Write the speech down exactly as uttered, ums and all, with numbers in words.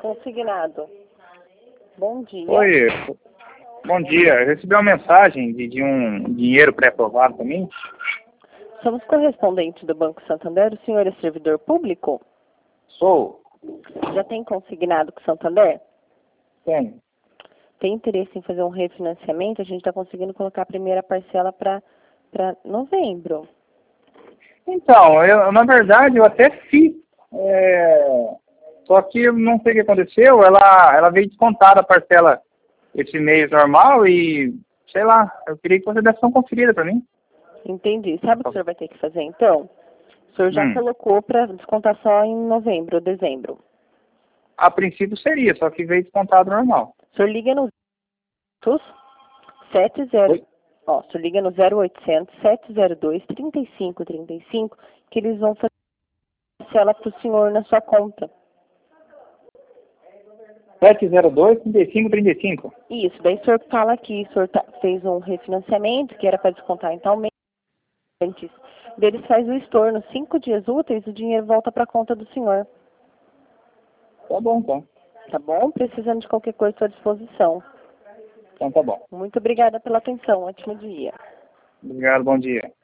Consignado. Bom dia. Oi, bom dia. Eu recebi uma mensagem de, de um dinheiro pré-aprovado para mim. Somos correspondentes do Banco Santander. O senhor é servidor público? Sou. Já tem consignado com o Santander? Tenho. Tem interesse em fazer um refinanciamento? A gente está conseguindo colocar a primeira parcela para para novembro. Então, eu, na verdade, eu até fiz. É... Só que eu não sei o que aconteceu. Ela, ela veio descontada a parcela esse mês normal e, sei lá, eu queria que você desse uma conferida para mim. Entendi. Sabe o que o senhor vai ter que fazer, então? O senhor já Hum. colocou para descontar só em novembro ou dezembro. A princípio seria, só que veio descontado normal. O senhor liga no sete zero, Oi? ó, o senhor liga no zero oitocentos, sete zero dois, trinta e cinco trinta e cinco, que eles vão fazer a parcela para o senhor na sua conta. sete zero dois, trinta e cinco trinta e cinco. Isso, daí o senhor fala que o senhor tá, fez um refinanciamento, que era para descontar em tal mês, antes deles faz o estorno, cinco dias úteis, o dinheiro volta para a conta do senhor. Tá bom, então. Tá bom? Precisando de qualquer coisa, estou à disposição. Então tá bom. Muito obrigada pela atenção. Ótimo dia. Obrigado, bom dia.